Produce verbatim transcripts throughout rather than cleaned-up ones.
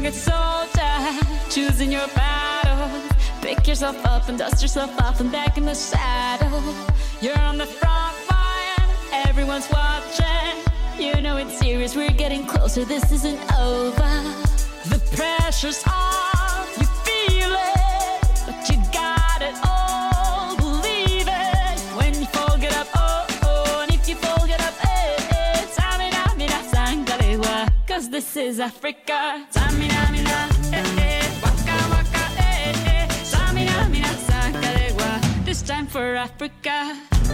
good soldier, choosing your battle. Pick yourself up and dust yourself off and back in the saddle. You're on the front line, everyone's watching. You know it's serious, we're getting closer, this isn't over. The pressure's on, you feel it, but you got it all, believe it. When you fall, get up, oh, oh, and if you fall, get up, eh, eh. Tamina, mina, sangalewa, cause this is Africa. Tamina, mina, eh, eh, waka, waka, eh, eh. Tamina, mina, sangalewa, this time for Africa.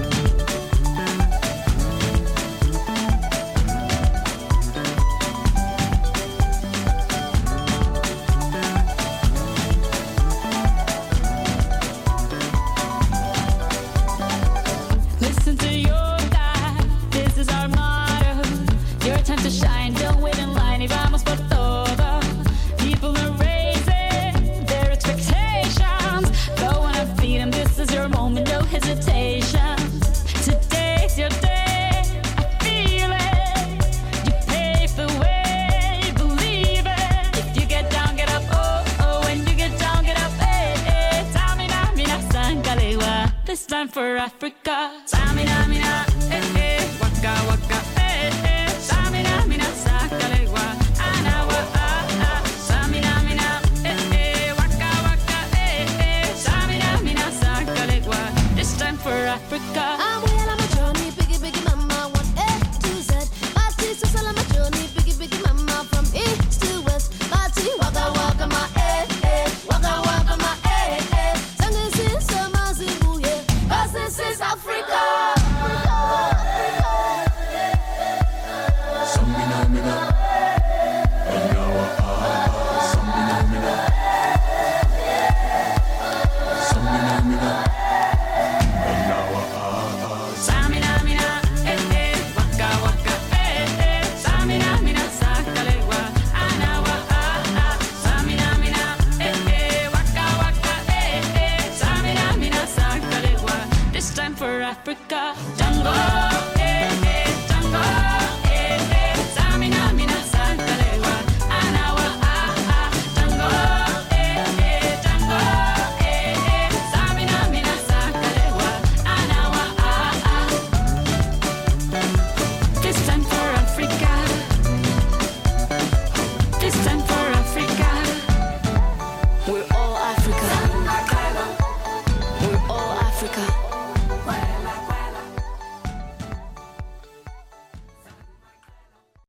Time to shine, don't wait in line, y vamos por todo. People are raising their expectations. Go on and feed them, this is your moment, no hesitation. Today's your day, I feel it. You pave the way, believe it. If you get down, get up, oh, oh. When you get down, get up, eh, eh. Tamina, mina, sangalewa, this time for Africa. Tamina,